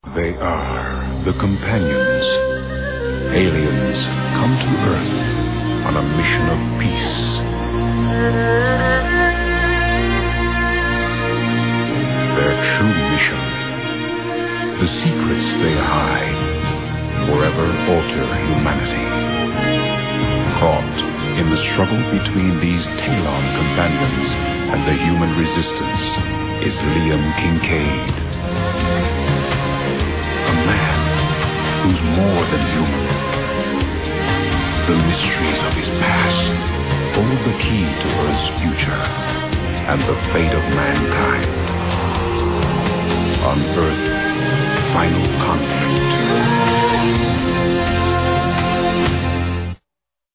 They are the Companions. Aliens come to Earth on a mission of peace. Their true mission, the secrets they hide, forever alter humanity. Caught in the struggle between these Talon companions and the human resistance is Liam Kincaid. A man who's more than human. The mysteries of his past hold the key to Earth's future and the fate of mankind. On Earth, Final Conflict.